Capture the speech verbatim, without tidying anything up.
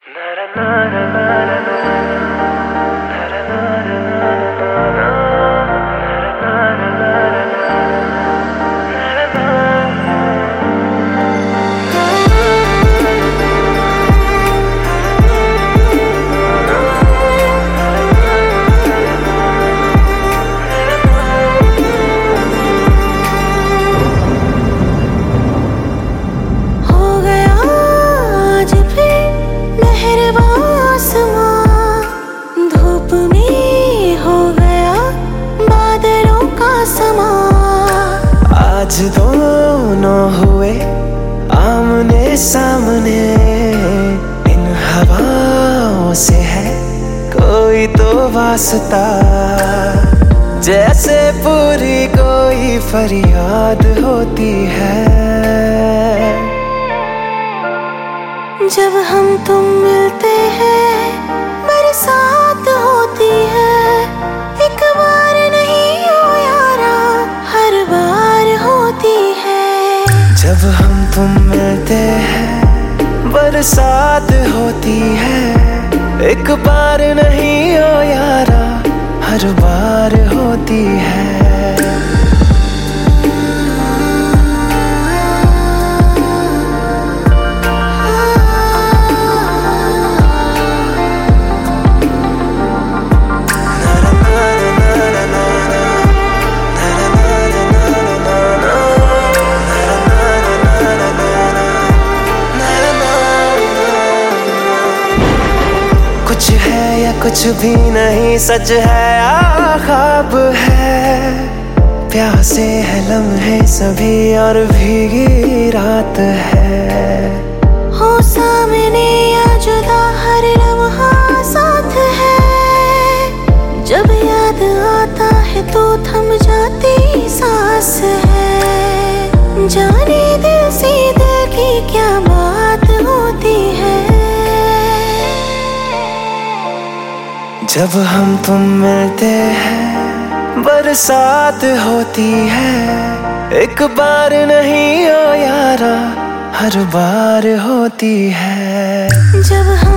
आज दोनों हुए आमने सामने, इन हवाओं से है कोई तो वास्ता, जैसे पूरी कोई फरियाद होती है। जब हम तुम मिलते हैं बरसात होती है, एक बार नहीं ओ यारा हर बार होती है। जब हम तुम मिलते हैं बरसात होती है, एक बार नहीं ओ यारा हर बार होती है। कुछ है या कुछ भी नहीं, सच है या ख्वाब है, प्यासे है लम्हे सभी और भीगी रात है। हो सामने या जुदा हर लम्हा साथ है, जब याद आता है तो थम जाती सांस है। जाने दिल से दिल की क्या बात होती है। जब हम तुम मिलते हैं बरसात होती है, एक बार नहीं ओ यारा हर बार होती है। जब हम